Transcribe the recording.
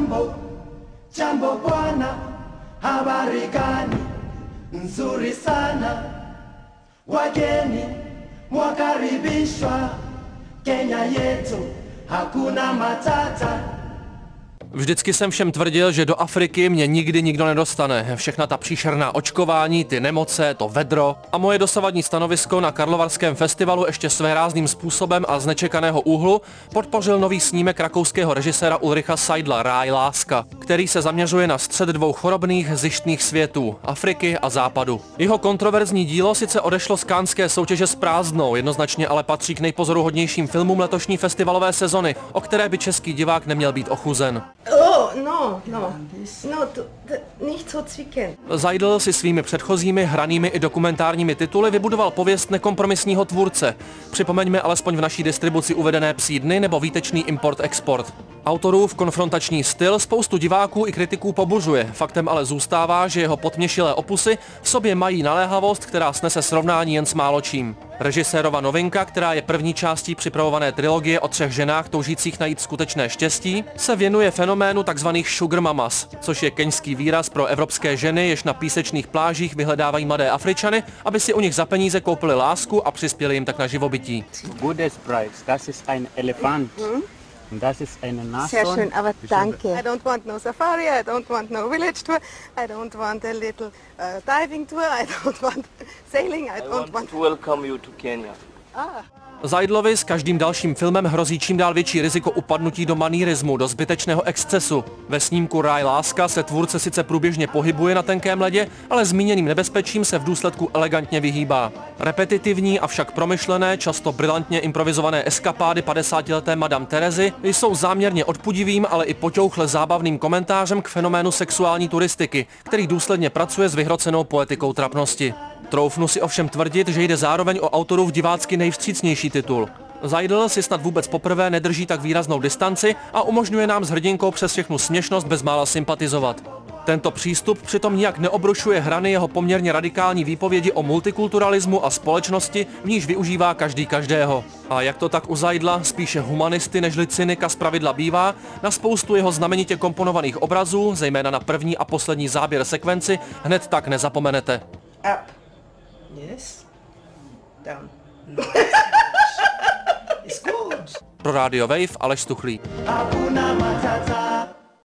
Jambo bwana, habari gani? Nzuri sana. Wageni mwakaribishwa, Kenya yetu hakuna matata. Vždycky jsem všem tvrdil, že do Afriky mě nikdy nikdo nedostane. Všechna ta příšerná očkování, ty nemoce, to vedro. A moje dosavadní stanovisko na Karlovarském festivalu ještě svérázným způsobem a z nečekaného úhlu podpořil nový snímek rakouského režiséra Ulricha Seidla Ráj láska, který se zaměřuje na střed dvou chorobných, zištných světů, Afriky a Západu. Jeho kontroverzní dílo sice odešlo z Canneské soutěže s prázdnou, jednoznačně ale patří k nejpozoruhodnějším filmům letošní festivalové sezony, o které by český divák neměl být ochuzen. Nicht so zwicken. Seidl si svými předchozími hranými i dokumentárními tituly vybudoval pověst nekompromisního tvůrce. Připomeňme alespoň v naší distribuci uvedené Psí dny nebo výtečný import-export. Autorův konfrontační styl spoustu diváků i kritiků pobuřuje. Faktem ale zůstává, že jeho potměšilé opusy v sobě mají naléhavost, která snese srovnání jen s máločím. Režisérova novinka, která je první částí připravované trilogie o 3 ženách toužících najít skutečné štěstí, se věnuje fenoménu tzv. Sugar mamas, což je keňský výraz pro evropské ženy, jež na písečných plážích vyhledávají mladé Afričany, aby si u nich za peníze koupili lásku a přispěli jim tak na živobytí. Gutes Preis, das ist ein Elefant. Das ist eine Nashorn. Sehr schön, aber danke. I don't want no safari, I don't want no village tour, I don't want a little diving tour, I don't want sailing, I don't want to welcome you to Kenya. Seidlovi s každým dalším filmem hrozí čím dál větší riziko upadnutí do manýrismu, do zbytečného excesu. Ve snímku Ráj láska se tvůrce sice průběžně pohybuje na tenkém ledě, ale zmíněným nebezpečím se v důsledku elegantně vyhýbá. Repetitivní, avšak promyšlené, často brilantně improvizované eskapády 50leté Madame Terezy jsou záměrně odpudivým, ale i poťouchle zábavným komentářem k fenoménu sexuální turistiky, který důsledně pracuje s vyhrocenou poetikou trapnosti. Troufnu si ovšem tvrdit, že jde zároveň o autorův divácky nejvstřícnější titul. Seidl si snad vůbec poprvé nedrží tak výraznou distanci a umožňuje nám s hrdinkou přes všechnu směšnost bezmála sympatizovat. Tento přístup přitom nijak neobrušuje hrany jeho poměrně radikální výpovědi o multikulturalismu a společnosti, v níž využívá každý každého. A jak to tak u Seidla, spíše humanisty nežli cynika zpravidla bývá, na spoustu jeho znamenitě komponovaných obrazů, zejména na první a poslední záběr sekvenci, hned tak nezapomenete. Yes. Down. It's good. Pro Radio Wave Aleš Stuchlý. Hakuna matata.